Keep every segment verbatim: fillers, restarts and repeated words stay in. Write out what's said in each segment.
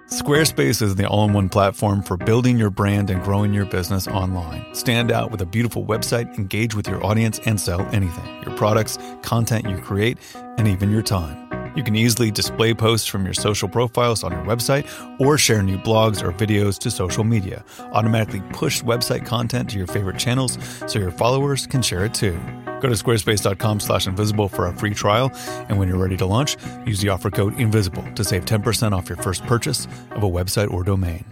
Squarespace is the all-in-one platform for building your brand and growing your business online. Stand out with a beautiful website, engage with your audience, and sell anything. Your products, content you create, and even your time. You can easily display posts from your social profiles on your website or share new blogs or videos to social media. Automatically push website content to your favorite channels so your followers can share it too. Go to squarespace.com slash invisible for a free trial, and when you're ready to launch, use the offer code INVISIBLE to save ten percent off your first purchase of a website or domain.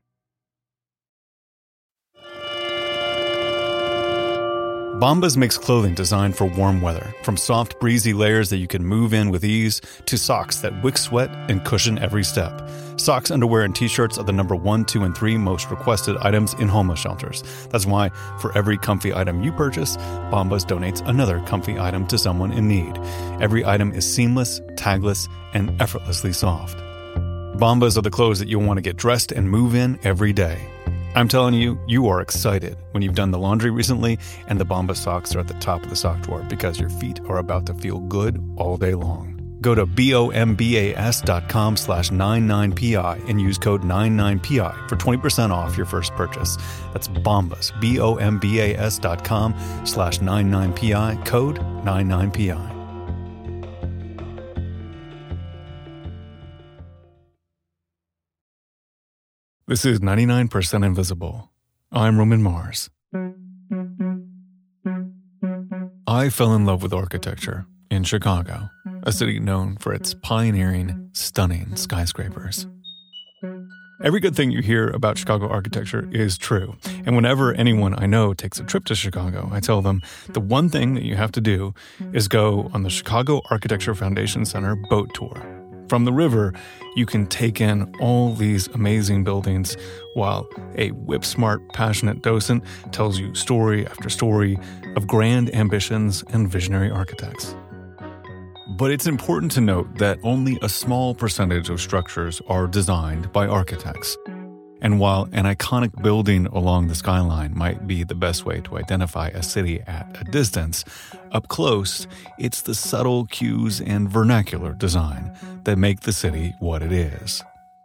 Bombas makes clothing designed for warm weather, from soft, breezy layers that you can move in with ease to socks that wick sweat and cushion every step. Socks, underwear, and t-shirts are the number one, two, and three most requested items in homeless shelters. That's why for every comfy item you purchase, Bombas donates another comfy item to someone in need. Every item is seamless, tagless, and effortlessly soft. Bombas are the clothes that you'll want to get dressed and move in every day. I'm telling you, you are excited when you've done the laundry recently and the Bombas socks are at the top of the sock drawer because your feet are about to feel good all day long. Go to bombas dot com slash ninety-nine P I and use code ninety-nine P I for twenty percent off your first purchase. That's Bombas, B O M B A S dot com slash ninety-nine P I, code ninety-nine P I. This is ninety-nine percent Invisible. I'm Roman Mars. I fell in love with architecture in Chicago, a city known for its pioneering, stunning skyscrapers. Every good thing you hear about Chicago architecture is true, and whenever anyone I know takes a trip to Chicago, I tell them the one thing that you have to do is go on the Chicago Architecture Foundation Center boat tour. From the river, you can take in all these amazing buildings while a whip-smart, passionate docent tells you story after story of grand ambitions and visionary architects. But it's important to note that only a small percentage of structures are designed by architects. And while an iconic building along the skyline might be the best way to identify a city at a distance, up close, it's the subtle cues and vernacular design that make the city what it is.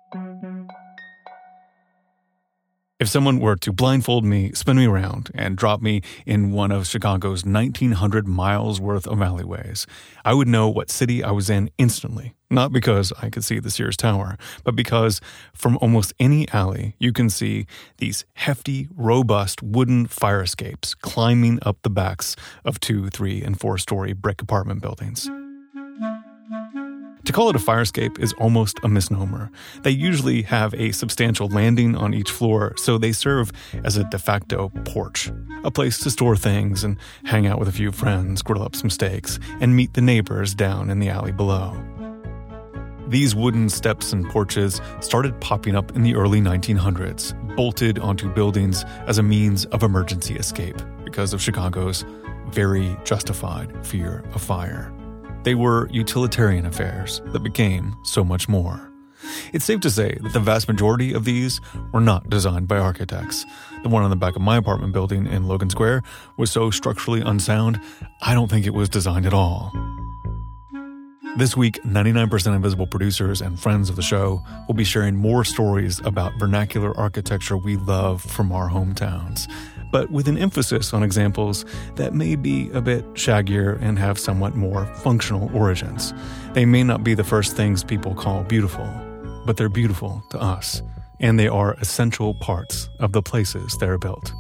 If someone were to blindfold me, spin me around, and drop me in one of Chicago's nineteen hundred miles worth of alleyways, I would know what city I was in instantly. Not because I could see the Sears Tower, but because from almost any alley, you can see these hefty, robust wooden fire escapes climbing up the backs of two, three, and four-story brick apartment buildings. To call it a fire escape is almost a misnomer. They usually have a substantial landing on each floor, so they serve as a de facto porch, a place to store things and hang out with a few friends, grill up some steaks, and meet the neighbors down in the alley below. These wooden steps and porches started popping up in the early nineteen hundreds, bolted onto buildings as a means of emergency escape because of Chicago's very justified fear of fire. They were utilitarian affairs that became so much more. It's safe to say that the vast majority of these were not designed by architects. The one on the back of my apartment building in Logan Square was so structurally unsound, I don't think it was designed at all. This week, ninety-nine percent Invisible producers and friends of the show will be sharing more stories about vernacular architecture we love from our hometowns, but with an emphasis on examples that may be a bit shaggier and have somewhat more functional origins. They may not be the first things people call beautiful, but they're beautiful to us, and they are essential parts of the places they're built.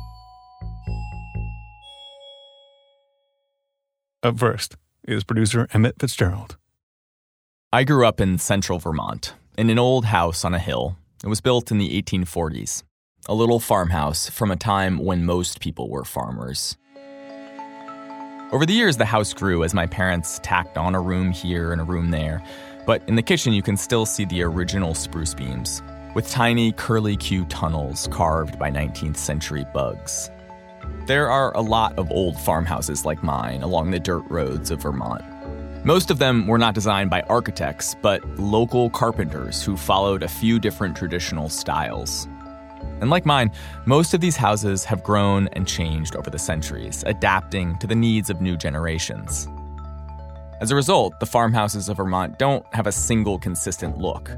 Up first is producer Emmett Fitzgerald. I grew up in central Vermont, in an old house on a hill. It was built in the eighteen forties. A little farmhouse from a time when most people were farmers. Over the years, the house grew as my parents tacked on a room here and a room there, but in the kitchen you can still see the original spruce beams, with tiny curly-Q tunnels carved by nineteenth century bugs. There are a lot of old farmhouses like mine along the dirt roads of Vermont. Most of them were not designed by architects, but local carpenters who followed a few different traditional styles. And like mine, most of these houses have grown and changed over the centuries, adapting to the needs of new generations. As a result, the farmhouses of Vermont don't have a single consistent look.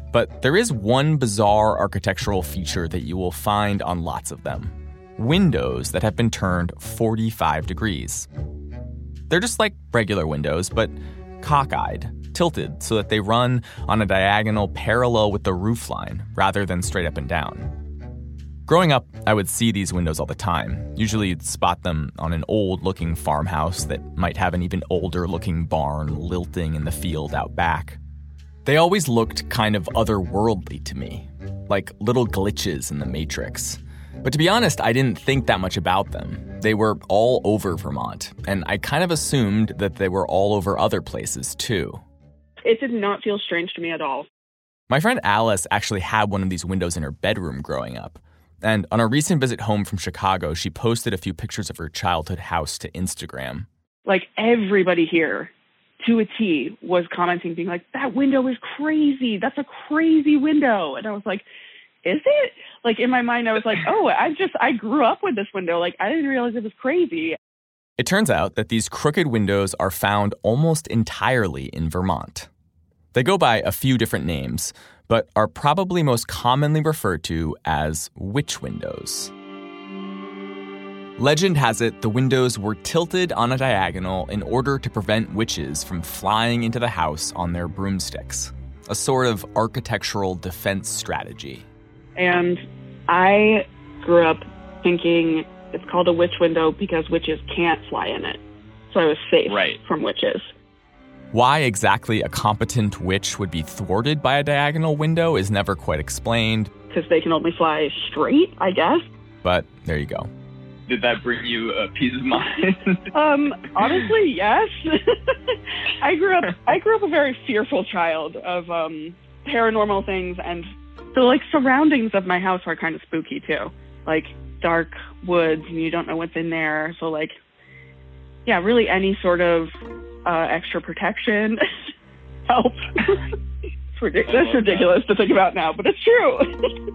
But there is one bizarre architectural feature that you will find on lots of them. Windows that have been turned forty-five degrees. They're just like regular windows, but cockeyed, tilted so that they run on a diagonal parallel with the roofline rather than straight up and down. Growing up, I would see these windows all the time. Usually you'd spot them on an old-looking farmhouse that might have an even older-looking barn lilting in the field out back. They always looked kind of otherworldly to me, like little glitches in the Matrix. But to be honest, I didn't think that much about them. They were all over Vermont, and I kind of assumed that they were all over other places too. It did not feel strange to me at all. My friend Alice actually had one of these windows in her bedroom growing up. And on a recent visit home from Chicago, she posted a few pictures of her childhood house to Instagram. Like everybody here, to a T, was commenting, being like, that window is crazy. That's a crazy window. And I was like, is it? Like in my mind, I was like, oh, I just, I grew up with this window. Like I didn't realize it was crazy. It turns out that these crooked windows are found almost entirely in Vermont. They go by a few different names, but are probably most commonly referred to as witch windows. Legend has it the windows were tilted on a diagonal in order to prevent witches from flying into the house on their broomsticks, a sort of architectural defense strategy. And I grew up thinking it's called a witch window because witches can't fly in it. So I was safe right. from witches. Why exactly a competent witch would be thwarted by a diagonal window is never quite explained. Because they can only fly straight, I guess. But there you go. Did that bring you a peace of mind? um, honestly, yes. I grew up. I grew up a very fearful child of um, paranormal things, and the like surroundings of my house are kind of spooky too. Like dark woods, and you don't know what's in there. So like, yeah, really any sort of uh, extra protection helps. It's ridic- That's ridiculous that. to think about now, but it's true.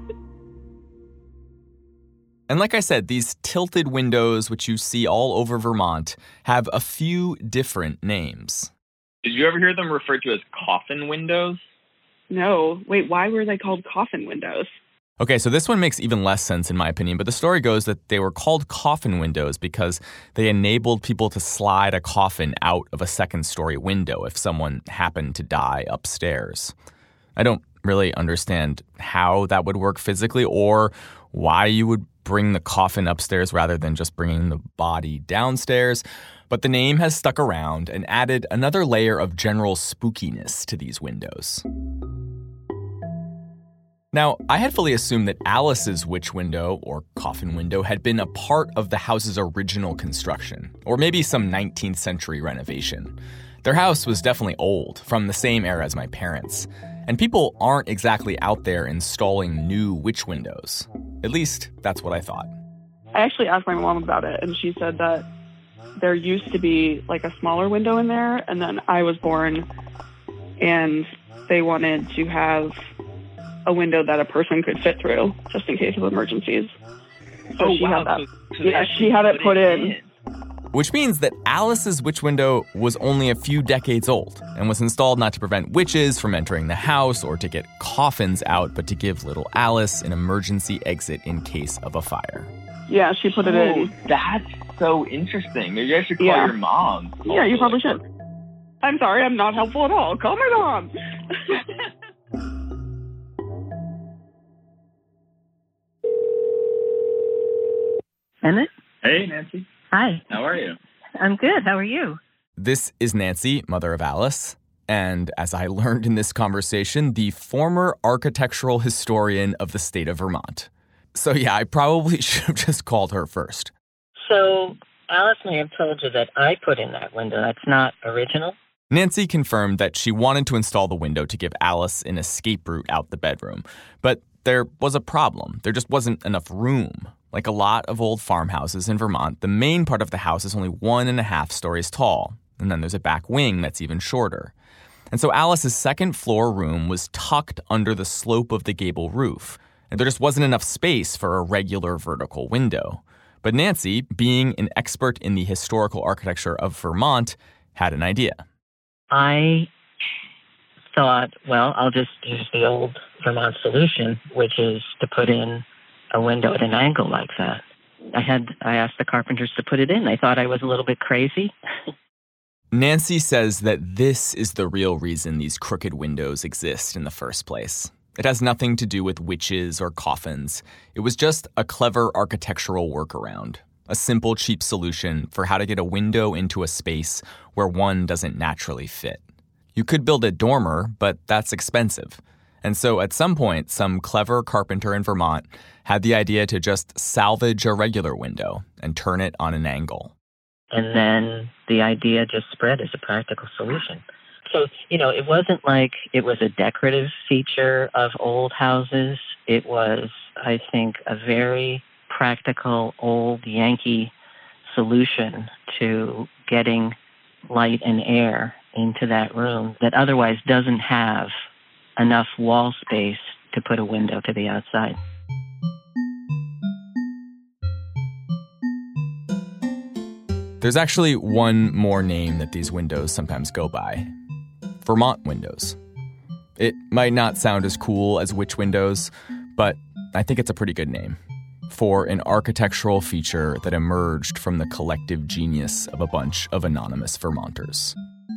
And like I said, these tilted windows, which you see all over Vermont, have a few different names. Did you ever hear them referred to as coffin windows? No. Wait, why were they called coffin windows? Okay, so this one makes even less sense in my opinion, but the story goes that they were called coffin windows because they enabled people to slide a coffin out of a second-story window if someone happened to die upstairs. I don't really understand how that would work physically or why you would bring the coffin upstairs rather than just bringing the body downstairs, but the name has stuck around and added another layer of general spookiness to these windows. Now, I had fully assumed that Alice's witch window, or coffin window, had been a part of the house's original construction, or maybe some nineteenth century renovation. Their house was definitely old, from the same era as my parents, and people aren't exactly out there installing new witch windows. At least, that's what I thought. I actually asked my mom about it, and she said that there used to be like a smaller window in there, and then I was born, and they wanted to have a window that a person could fit through, just in case of emergencies. So oh, she wow. had that. So, so yeah, she had it put in. in. Which means that Alice's witch window was only a few decades old and was installed not to prevent witches from entering the house or to get coffins out, but to give little Alice an emergency exit in case of a fire. Yeah, she put it oh, in. That's so interesting. Maybe I should call yeah. your mom. Yeah, you probably should. I'm sorry, I'm not helpful at all. Call my mom. Emmett? Hey, Nancy. Hi. How are you? I'm good. How are you? This is Nancy, mother of Alice, and as I learned in this conversation, the former architectural historian of the state of Vermont. So yeah, I probably should have just called her first. So Alice may have told you that I put in that window. That's not original? Nancy confirmed that she wanted to install the window to give Alice an escape route out the bedroom, but there was a problem. There just wasn't enough room. Like a lot of old farmhouses in Vermont, the main part of the house is only one and a half stories tall, and then there's a back wing that's even shorter. And so Alice's second floor room was tucked under the slope of the gable roof, and there just wasn't enough space for a regular vertical window. But Nancy, being an expert in the historical architecture of Vermont, had an idea. I thought, well, I'll just use the old Vermont solution, which is to put in a window at an angle like that. I had I asked the carpenters to put it in. They thought I was a little bit crazy. Nancy says that this is the real reason these crooked windows exist in the first place. It has nothing to do with witches or coffins. It was just a clever architectural workaround, a simple, cheap solution for how to get a window into a space where one doesn't naturally fit. You could build a dormer, but that's expensive. And so at some point, some clever carpenter in Vermont had the idea to just salvage a regular window and turn it on an angle. And then the idea just spread as a practical solution. So, you know, it wasn't like it was a decorative feature of old houses. It was, I think, a very practical old Yankee solution to getting light and air into that room that otherwise doesn't have enough wall space to put a window to the outside. There's actually one more name that these windows sometimes go by. Vermont windows. It might not sound as cool as witch windows, but I think it's a pretty good name for an architectural feature that emerged from the collective genius of a bunch of anonymous Vermonters.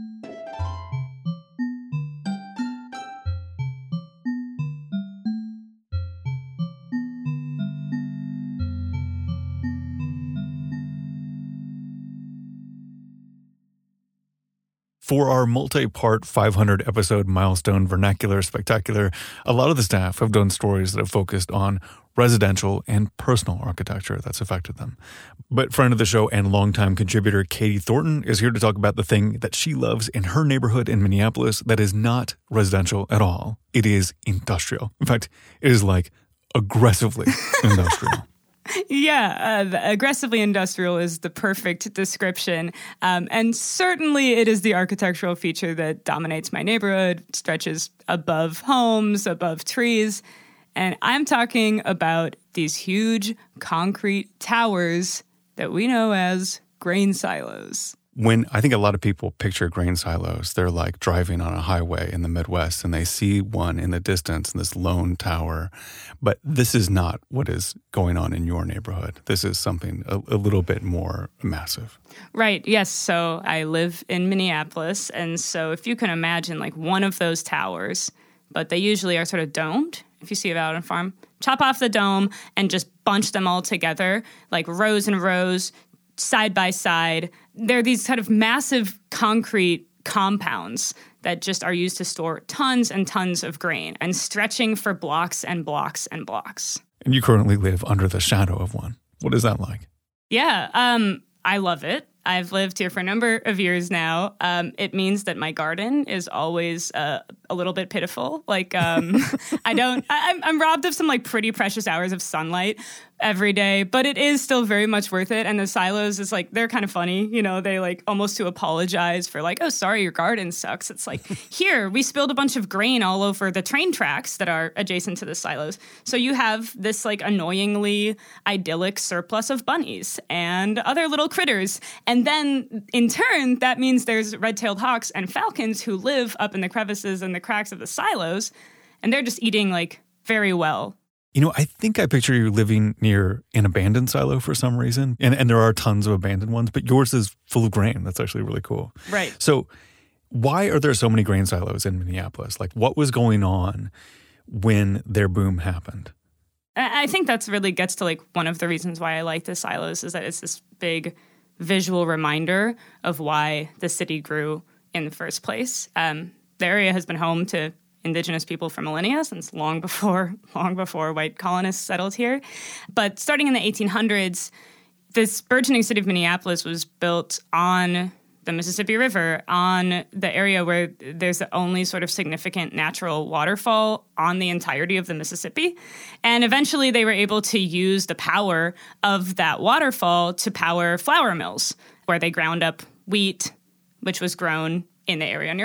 For our multi-part five hundred episode milestone vernacular spectacular, a lot of the staff have done stories that have focused on residential and personal architecture that's affected them. But friend of the show and longtime contributor Katie Thornton is here to talk about the thing that she loves in her neighborhood in Minneapolis that is not residential at all. It is industrial. In fact, it is like aggressively industrial. Yeah, uh, the aggressively industrial is the perfect description. Um, and certainly it is the architectural feature that dominates my neighborhood, stretches above homes, above trees. And I'm talking about these huge concrete towers that we know as grain silos. When I think a lot of people picture grain silos, they're like driving on a highway in the Midwest and they see one in the distance, this lone tower. But this is not what is going on in your neighborhood. This is something a, a little bit more massive. Right. Yes. So I live in Minneapolis. And so if you can imagine like one of those towers, but they usually are sort of domed. If you see it out on a farm, chop off the dome and just bunch them all together, like rows and rows, side by side. They're these kind of massive concrete compounds that just are used to store tons and tons of grain and stretching for blocks and blocks and blocks. And you currently live under the shadow of one. What is that like? Yeah, um, I love it. I've lived here for a number of years now. Um, it means that my garden is always uh, a little bit pitiful. Like, um, I don't, I, I'm, I'm robbed of some like pretty precious hours of sunlight every day, but it is still very much worth it. And the silos is like, they're kind of funny. You know, they like almost to apologize for like, oh, sorry, your garden sucks. It's like, here, we spilled a bunch of grain all over the train tracks that are adjacent to the silos. So you have this like annoyingly idyllic surplus of bunnies and other little critters. And then in turn, that means there's red-tailed hawks and falcons who live up in the crevices and the cracks of the silos. And they're just eating like very well. You know, I think I picture you living near an abandoned silo for some reason. And and there are tons of abandoned ones, but yours is full of grain. That's actually really cool. Right. So why are there so many grain silos in Minneapolis? Like, what was going on when their boom happened? I think that's really gets to like one of the reasons why I like the silos is that it's this big visual reminder of why the city grew in the first place. Um, the area has been home to indigenous people for millennia, since long before long before white colonists settled here. But starting in the eighteen hundreds, this burgeoning city of Minneapolis was built on the Mississippi River, on the area where there's the only sort of significant natural waterfall on the entirety of the Mississippi. And eventually they were able to use the power of that waterfall to power flour mills, where they ground up wheat, which was grown in the area nearby.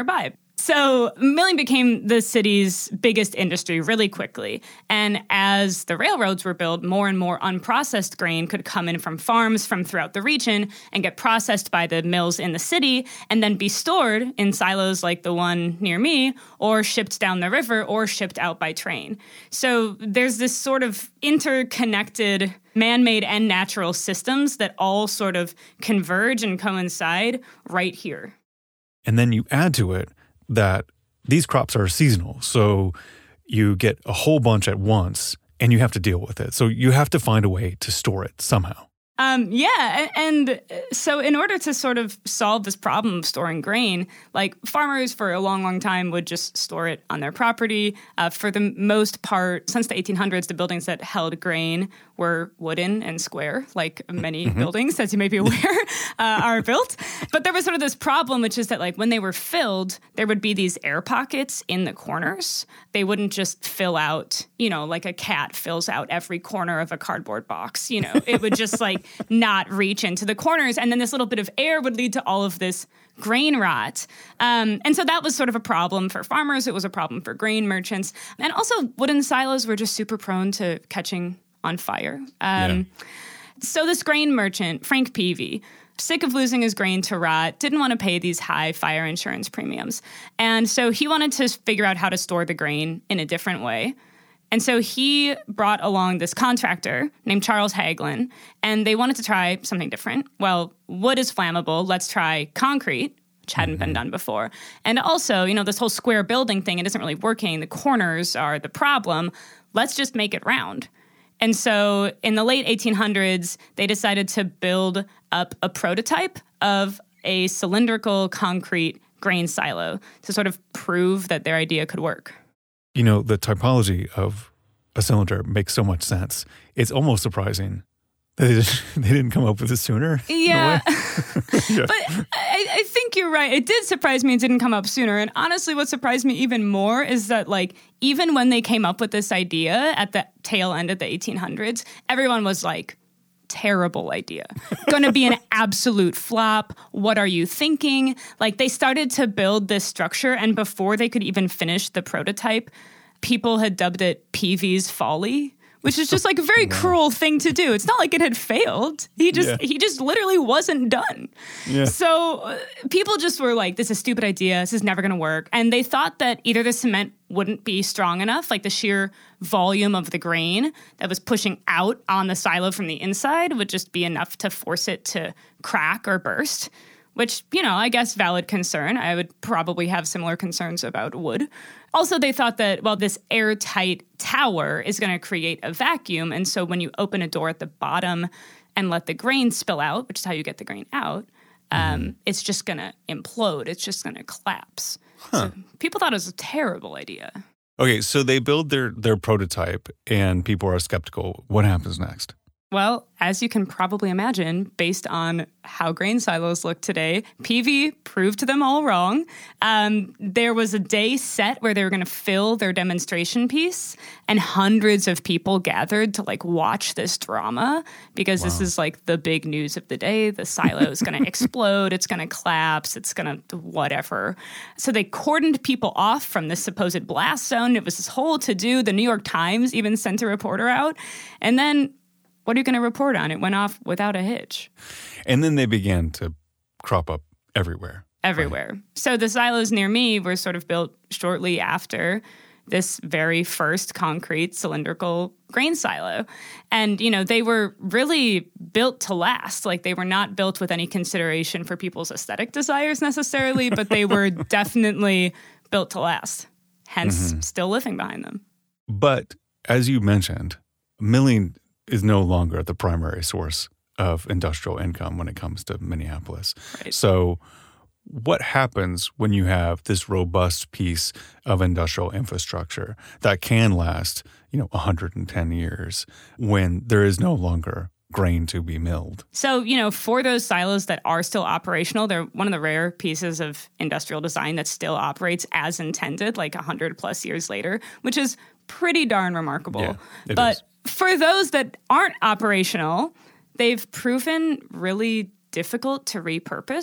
So milling became the city's biggest industry really quickly. And as the railroads were built, more and more unprocessed grain could come in from farms from throughout the region and get processed by the mills in the city and then be stored in silos like the one near me, or shipped down the river, or shipped out by train. So there's this sort of interconnected man-made and natural systems that all sort of converge and coincide right here. And then you add to it that these crops are seasonal, so you get a whole bunch at once and you have to deal with it. So you have to find a way to store it somehow. Um, yeah, and so in order to sort of solve this problem of storing grain, like farmers for a long, long time would just store it on their property. Uh, for the most part, since the eighteen hundreds, the buildings that held grain were wooden and square, like many mm-hmm. buildings, as you may be aware, uh, are built. But there was sort of this problem, which is that like when they were filled, there would be these air pockets in the corners. They wouldn't just fill out, you know, like a cat fills out every corner of a cardboard box. You know, it would just like not reach into the corners. And then this little bit of air would lead to all of this grain rot. Um, and so that was sort of a problem for farmers. It was a problem for grain merchants. And also wooden silos were just super prone to catching on fire. Um, yeah. So this grain merchant, Frank Peavy, sick of losing his grain to rot, didn't want to pay these high fire insurance premiums. And so he wanted to figure out how to store the grain in a different way. And so he brought along this contractor named Charles Hagelin, and they wanted to try something different. Well, wood is flammable. Let's try concrete, which hadn't mm-hmm. been done before. And also, you know, this whole square building thing, it isn't really working. The corners are the problem. Let's just make it round. And so in the late eighteen hundreds, they decided to build up a prototype of a cylindrical concrete grain silo to sort of prove that their idea could work. You know, the typology of a cylinder makes so much sense. It's almost surprising that they didn't, they didn't come up with it sooner. Yeah. yeah. But I, I think you're right. It did surprise me it didn't come up sooner. And honestly, what surprised me even more is that, like, even when they came up with this idea at the tail end of the eighteen hundreds, everyone was like, terrible idea. Going to be an absolute flop. What are you thinking? Like, they started to build this structure, and before they could even finish the prototype, people had dubbed it Peavy's Folly, which is just like a very wow. cruel thing to do. It's not like it had failed. He just yeah. he just literally wasn't done. Yeah. So uh, people just were like, this is a stupid idea. This is never going to work. And they thought that either the cement wouldn't be strong enough, like the sheer volume of the grain that was pushing out on the silo from the inside would just be enough to force it to crack or burst, which, you know, I guess valid concern. I would probably have similar concerns about wood. Also, they thought that, well, this airtight tower is going to create a vacuum. And so when you open a door at the bottom and let the grain spill out, which is how you get the grain out, um, mm. it's just going to implode. It's just going to collapse. Huh. So people thought it was a terrible idea. Okay, so they build their, their prototype and people are skeptical. What happens next? Well, as you can probably imagine, based on how grain silos look today, Peavy proved them all wrong. Um, there was a day set where they were going to fill their demonstration piece, and hundreds of people gathered to like watch this drama because wow. this is like the big news of the day. The silo is going to explode. It's going to collapse. It's going to whatever. So they cordoned people off from this supposed blast zone. It was this whole to-do. The New York Times even sent a reporter out. And then what are you going to report on? It went off without a hitch. And then they began to crop up everywhere. Everywhere. Right. So the silos near me were sort of built shortly after this very first concrete cylindrical grain silo. And, you know, they were really built to last. Like, they were not built with any consideration for people's aesthetic desires necessarily, but they were definitely built to last. Hence, mm-hmm. still living behind them. But as you mentioned, milling is no longer the primary source of industrial income when it comes to Minneapolis. Right. So what happens when you have this robust piece of industrial infrastructure that can last, you know, one hundred ten years when there is no longer grain to be milled? So, you know, for those silos that are still operational, they're one of the rare pieces of industrial design that still operates as intended, like one hundred plus years later, which is pretty darn remarkable. Yeah, it but is. For those that aren't operational, they've proven really difficult to repurpose.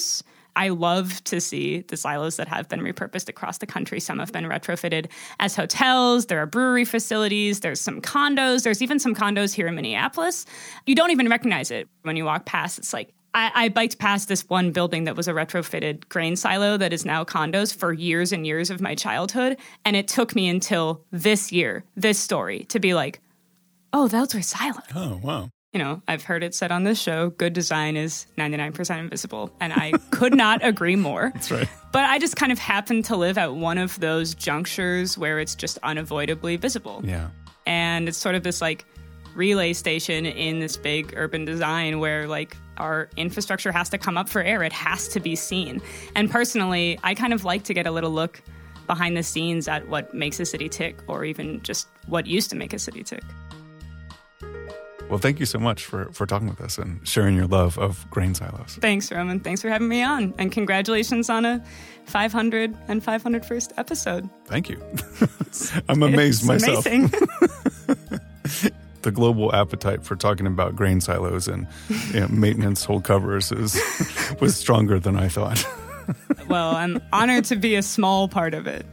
I love to see the silos that have been repurposed across the country. Some have been retrofitted as hotels. There are brewery facilities. There's some condos. There's even some condos here in Minneapolis. You don't even recognize it when you walk past. It's like, I, I biked past this one building that was a retrofitted grain silo that is now condos for years and years of my childhood. And it took me until this year, this story, to be like, oh, those were silos. Oh, wow. You know, I've heard it said on this show, good design is ninety-nine percent invisible. And I could not agree more. That's right. But I just kind of happened to live at one of those junctures where it's just unavoidably visible. Yeah. And it's sort of this like relay station in this big urban design where like our infrastructure has to come up for air. It has to be seen. And personally, I kind of like to get a little look behind the scenes at what makes a city tick, or even just what used to make a city tick. Well, thank you so much for, for talking with us and sharing your love of grain silos. Thanks, Roman. Thanks for having me on. And congratulations on a five hundred and five hundred first episode. Thank you. I'm amazed it's myself. Amazing. The global appetite for talking about grain silos and you know, maintenance whole covers is was stronger than I thought. Well, I'm honored to be a small part of it.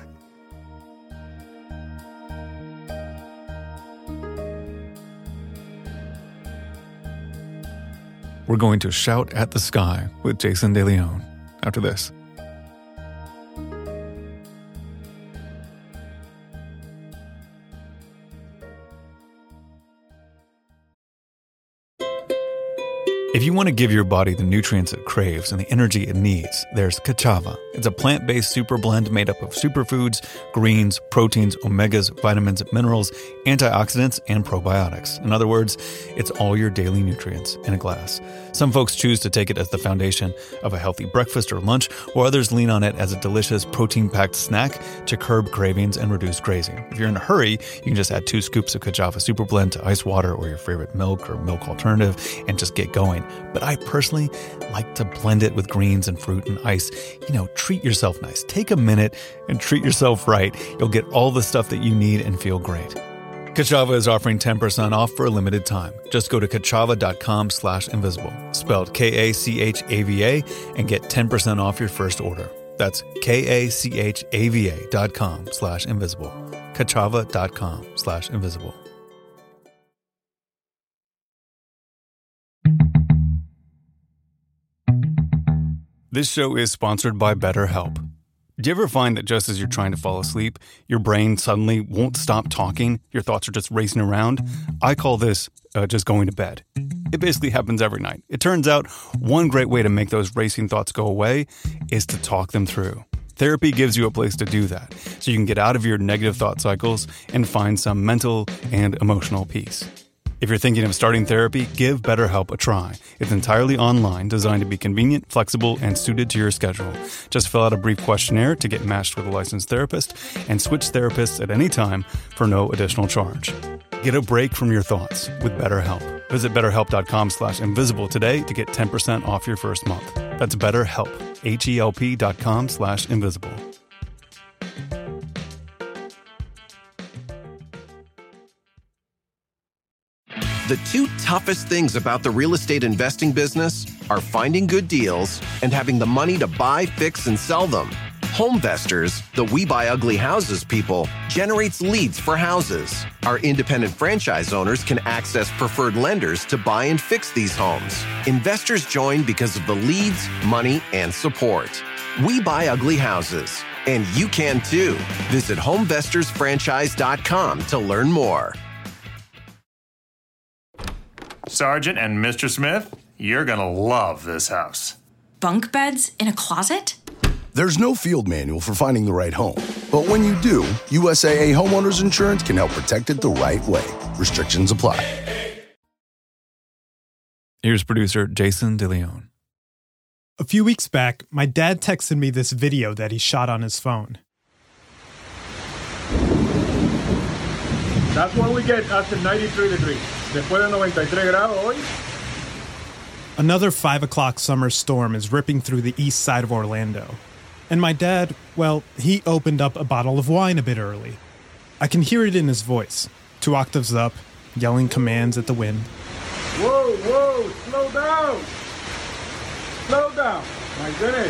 We're going to shout at the sky with Jason DeLeon after this. If you want to give your body the nutrients it craves and the energy it needs, there's Ka'Chava. It's a plant-based super blend made up of superfoods, greens, proteins, omegas, vitamins, minerals, antioxidants, and probiotics. In other words, it's all your daily nutrients in a glass. Some folks choose to take it as the foundation of a healthy breakfast or lunch, while others lean on it as a delicious protein-packed snack to curb cravings and reduce grazing. If you're in a hurry, you can just add two scoops of Ka'Chava super blend to ice water or your favorite milk or milk alternative and just get going. But I personally like to blend it with greens and fruit and ice. You know, treat yourself nice. Take a minute and treat yourself right. You'll get all the stuff that you need and feel great. Ka'Chava is offering ten percent off for a limited time. Just go to kachava.com slash invisible, spelled K A C H A V A, and get ten percent off your first order. That's K-A-C-H-A-V-A dot com slash invisible. Kachava.com slash invisible. This show is sponsored by BetterHelp. Do you ever find that just as you're trying to fall asleep, your brain suddenly won't stop talking? Your thoughts are just racing around? I call this uh, just going to bed. It basically happens every night. It turns out one great way to make those racing thoughts go away is to talk them through. Therapy gives you a place to do that, so you can get out of your negative thought cycles and find some mental and emotional peace. If you're thinking of starting therapy, give BetterHelp a try. It's entirely online, designed to be convenient, flexible, and suited to your schedule. Just fill out a brief questionnaire to get matched with a licensed therapist and switch therapists at any time for no additional charge. Get a break from your thoughts with BetterHelp. Visit betterhelp.com slash invisible today to get ten percent off your first month. That's BetterHelp, H-E-L-P dot com slash invisible. The two toughest things about the real estate investing business are finding good deals and having the money to buy, fix, and sell them. Homevestors, the We Buy Ugly Houses people, generates leads for houses. Our independent franchise owners can access preferred lenders to buy and fix these homes. Investors join because of the leads, money, and support. We Buy Ugly Houses. And you can too. Visit homevestors franchise dot com to learn more. Sergeant and Mister Smith, you're gonna love this house. Bunk beds in a closet? There's no field manual for finding the right home. But when you do, U S A A Homeowners Insurance can help protect it the right way. Restrictions apply. Here's producer Jason DeLeon. A few weeks back, my dad texted me this video that he shot on his phone. That's what we get after ninety-three degrees. Después de ninety-three grados hoy. Another five o'clock summer storm is ripping through the east side of Orlando. And my dad, well, he opened up a bottle of wine a bit early. I can hear it in his voice, two octaves up, yelling commands at the wind. Whoa, whoa, slow down. Slow down. My goodness.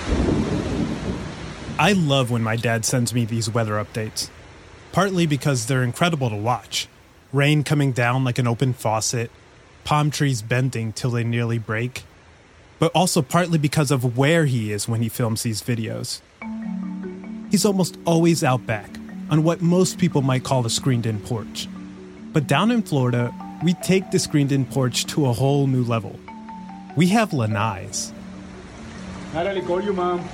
I love when my dad sends me these weather updates, partly because they're incredible to watch. Rain coming down like an open faucet, palm trees bending till they nearly break, but also partly because of where he is when he films these videos. He's almost always out back, on what most people might call a screened-in porch. But down in Florida, we take the screened-in porch to a whole new level. We have lanais. Natalie, call you, Mom.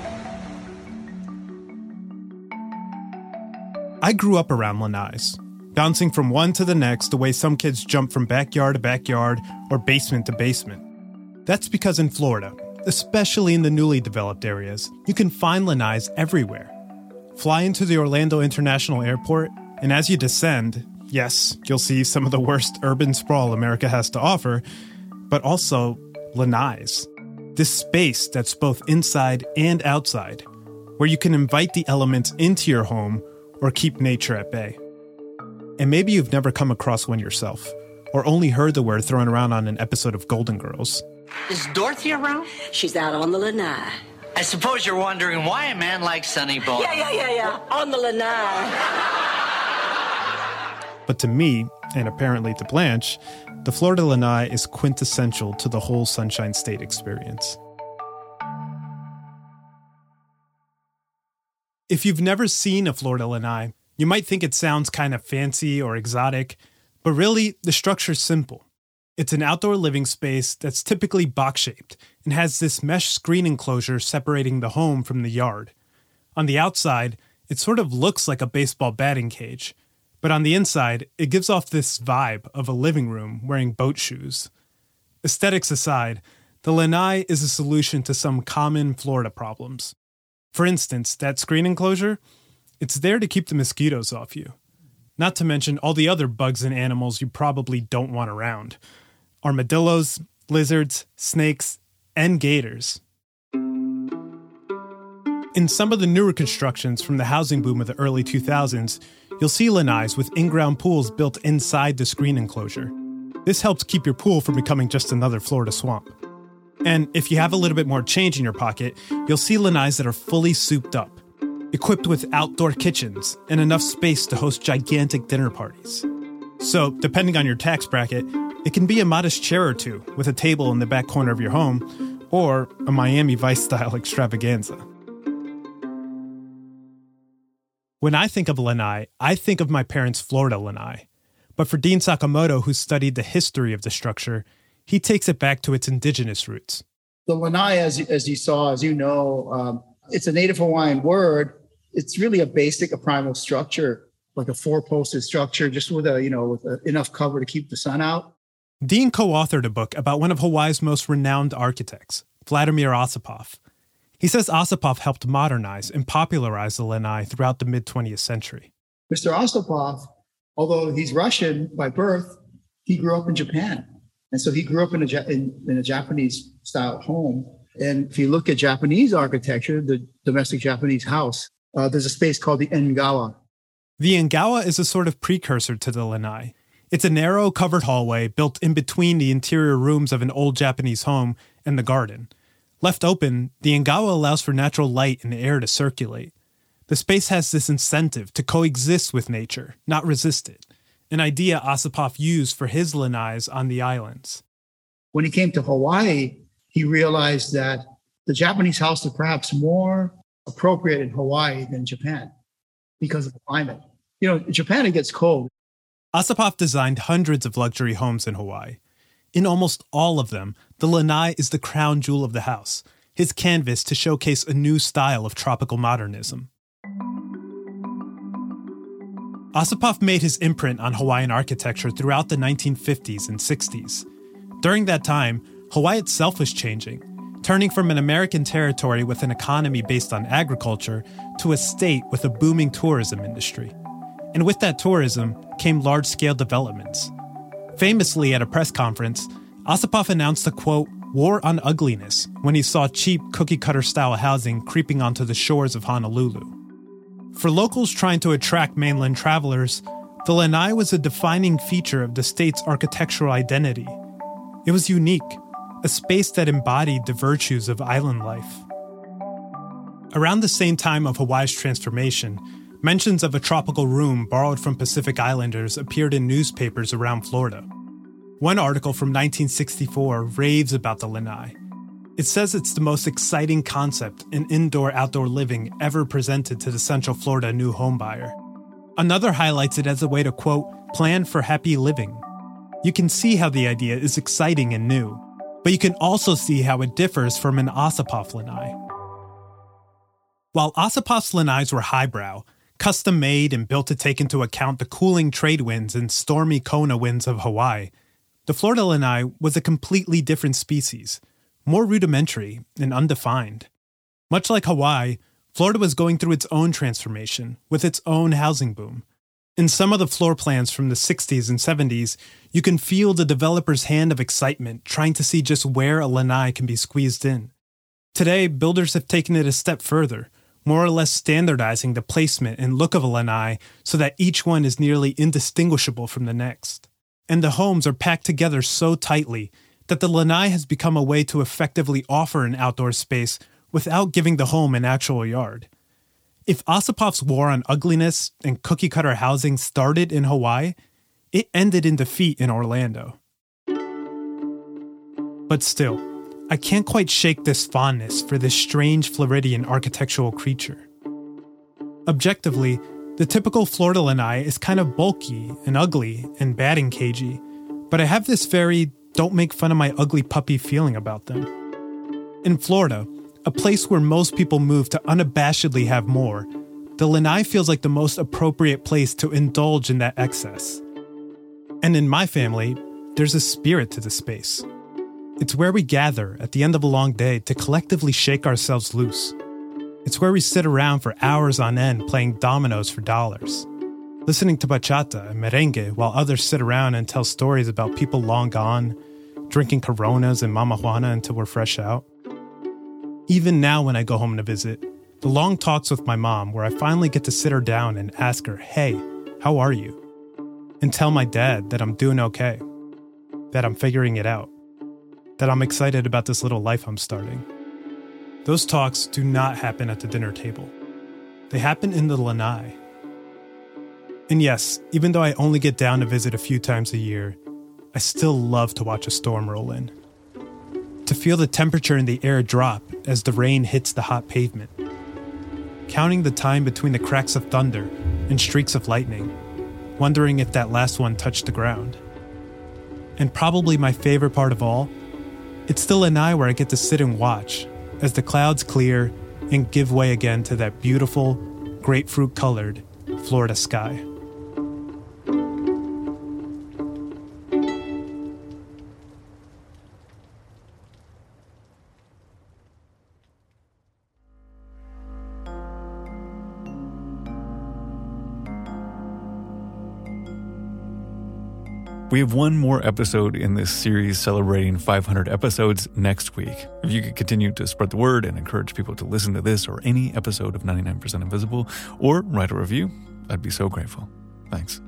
I grew up around lanais, bouncing from one to the next the way some kids jump from backyard to backyard or basement to basement. That's because in Florida, especially in the newly developed areas, you can find lanais everywhere. Fly into the Orlando International Airport, and as you descend, yes, you'll see some of the worst urban sprawl America has to offer, but also lanais. This space that's both inside and outside, where you can invite the elements into your home or keep nature at bay. And maybe you've never come across one yourself, or only heard the word thrown around on an episode of Golden Girls. Is Dorothy around? She's out on the lanai. I suppose you're wondering why a man likes Sunny Boy. Yeah, yeah, yeah, yeah, on the lanai. But to me, and apparently to Blanche, the Florida lanai is quintessential to the whole Sunshine State experience. If you've never seen a Florida lanai, you might think it sounds kind of fancy or exotic, but really, the structure's simple. It's an outdoor living space that's typically box-shaped and has this mesh screen enclosure separating the home from the yard. On the outside, it sort of looks like a baseball batting cage, but on the inside, it gives off this vibe of a living room wearing boat shoes. Aesthetics aside, the lanai is a solution to some common Florida problems. For instance, that screen enclosure, it's there to keep the mosquitoes off you. Not to mention all the other bugs and animals you probably don't want around. Armadillos, lizards, snakes, and gators. In some of the newer constructions from the housing boom of the early two thousands, you'll see lanais with in-ground pools built inside the screen enclosure. This helps keep your pool from becoming just another Florida swamp. And if you have a little bit more change in your pocket, you'll see lanais that are fully souped up, equipped with outdoor kitchens and enough space to host gigantic dinner parties. So, depending on your tax bracket, it can be a modest chair or two with a table in the back corner of your home, or a Miami Vice-style extravaganza. When I think of lanai, I think of my parents' Florida lanai. But for Dean Sakamoto, who studied the history of the structure, he takes it back to its indigenous roots. The lanai, as, as you saw, as you know, um, it's a native Hawaiian word. It's really a basic, a primal structure, like a four-posted structure, just with a, you know, with a, enough cover to keep the sun out. Dean co-authored a book about one of Hawaii's most renowned architects, Vladimir Ossipoff. He says Ossipoff helped modernize and popularize the lanai throughout the mid-twentieth century. Mister Ossipoff, although he's Russian by birth, he grew up in Japan. And so he grew up in a, in, in a Japanese-style home. And if you look at Japanese architecture, the domestic Japanese house, uh, there's a space called the engawa. The engawa is a sort of precursor to the lanai. It's a narrow, covered hallway built in between the interior rooms of an old Japanese home and the garden. Left open, the engawa allows for natural light and air to circulate. The space has this incentive to coexist with nature, not resist it, an idea Ossipoff used for his lanais on the islands. When he came to Hawaii, he realized that the Japanese house is perhaps more appropriate in Hawaii than Japan because of the climate. You know, in Japan, it gets cold. Ossipoff designed hundreds of luxury homes in Hawaii. In almost all of them, the lanai is the crown jewel of the house, his canvas to showcase a new style of tropical modernism. Ossipoff made his imprint on Hawaiian architecture throughout the nineteen fifties and sixties. During that time, Hawaii itself was changing, turning from an American territory with an economy based on agriculture to a state with a booming tourism industry. And with that tourism came large-scale developments. Famously at a press conference, Ossipoff announced the, quote, war on ugliness when he saw cheap cookie-cutter-style housing creeping onto the shores of Honolulu. For locals trying to attract mainland travelers, the lanai was a defining feature of the state's architectural identity. It was unique, a space that embodied the virtues of island life. Around the same time of Hawaii's transformation, mentions of a tropical room borrowed from Pacific Islanders appeared in newspapers around Florida. One article from nineteen sixty-four raves about the lanai. It says it's the most exciting concept in indoor-outdoor living ever presented to the Central Florida new homebuyer. Another highlights it as a way to, quote, plan for happy living. You can see how the idea is exciting and new, but you can also see how it differs from an Ossipoff lanai. While Ossipoff's lanais were highbrow, custom-made and built to take into account the cooling trade winds and stormy Kona winds of Hawaii, the Florida lanai was a completely different species, more rudimentary and undefined. Much like Hawaii, Florida was going through its own transformation, with its own housing boom. In some of the floor plans from the sixties and seventies, you can feel the developer's hand of excitement trying to see just where a lanai can be squeezed in. Today, builders have taken it a step further, more or less standardizing the placement and look of a lanai so that each one is nearly indistinguishable from the next. And the homes are packed together so tightly that the lanai has become a way to effectively offer an outdoor space without giving the home an actual yard. If Ossipoff's war on ugliness and cookie-cutter housing started in Hawaii, it ended in defeat in Orlando. But still, I can't quite shake this fondness for this strange Floridian architectural creature. Objectively, the typical Florida lanai is kind of bulky and ugly and batting cagey, but I have this very don't make fun of my ugly puppy feeling about them. In Florida, a place where most people move to unabashedly have more, the lanai feels like the most appropriate place to indulge in that excess. And in my family, there's a spirit to the space. It's where we gather at the end of a long day to collectively shake ourselves loose. It's where we sit around for hours on end playing dominoes for dollars, listening to bachata and merengue while others sit around and tell stories about people long gone, drinking Coronas and Mama Juana until we're fresh out. Even now when I go home to visit, the long talks with my mom where I finally get to sit her down and ask her, hey, how are you? And tell my dad that I'm doing okay, that I'm figuring it out, that I'm excited about this little life I'm starting. Those talks do not happen at the dinner table. They happen in the lanai. And yes, even though I only get down to visit a few times a year, I still love to watch a storm roll in. To feel the temperature in the air drop as the rain hits the hot pavement. Counting the time between the cracks of thunder and streaks of lightning, wondering if that last one touched the ground. And probably my favorite part of all, it's the lanai where I get to sit and watch as the clouds clear and give way again to that beautiful, grapefruit-colored Florida sky. We have one more episode in this series celebrating five hundred episodes next week. If you could continue to spread the word and encourage people to listen to this or any episode of ninety-nine percent Invisible, or write a review, I'd be so grateful. Thanks.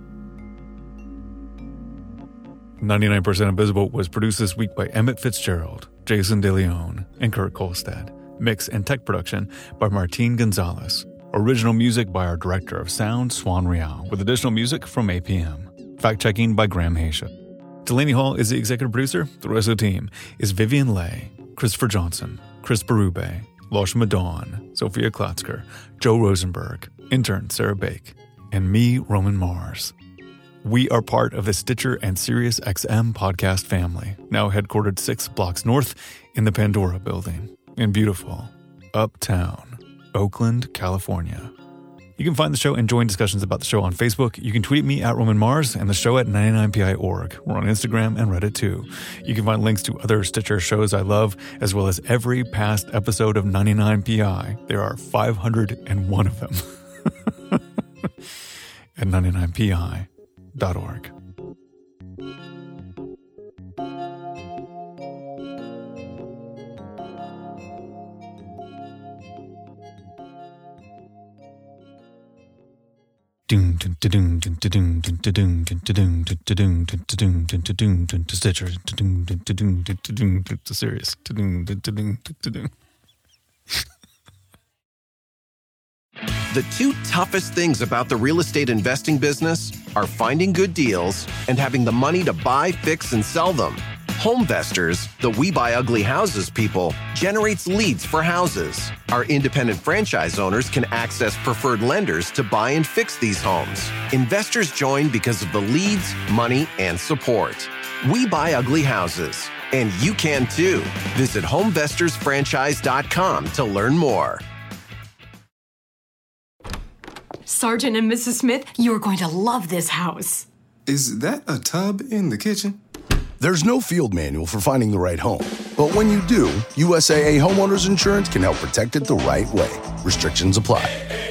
ninety-nine percent Invisible was produced this week by Emmett Fitzgerald, Jason DeLeon, and Kurt Kolstad. Mix and tech production by Martin Gonzalez. Original music by our director of sound, Swan Real, with additional music from A P M. Fact-checking by Graham Haysha. Delaney Hall is the executive producer. The rest of the team is Vivian Leigh, Christopher Johnson, Chris Berube, Losh Madon, Sophia Klotzker, Joe Rosenberg, intern Sarah Bake, and me, Roman Mars. We are part of the Stitcher and SiriusXM podcast family, now headquartered six blocks north in the Pandora building in beautiful Uptown, Oakland, California. You can find the show and join discussions about the show on Facebook. You can tweet me at Roman Mars and the show at ninety-nine P I dot org. We're on Instagram and Reddit too. You can find links to other Stitcher shows I love, as well as every past episode of ninety-nine P I. There are five hundred one of them at ninety-nine P I dot org. Dun, dun, Stitcher, to Sirius. The two toughest things about the real estate investing business are finding good deals and having the money to buy, fix, and sell them. Homevestors, the We Buy Ugly Houses people, generates leads for houses. Our independent franchise owners can access preferred lenders to buy and fix these homes. Investors join because of the leads, money, and support. We Buy Ugly Houses, and you can too. Visit homevestors franchise dot com to learn more. Sergeant and Missus Smith, you're going to love this house. Is that a tub in the kitchen? There's no field manual for finding the right home. But when you do, U S A A Homeowners Insurance can help protect it the right way. Restrictions apply.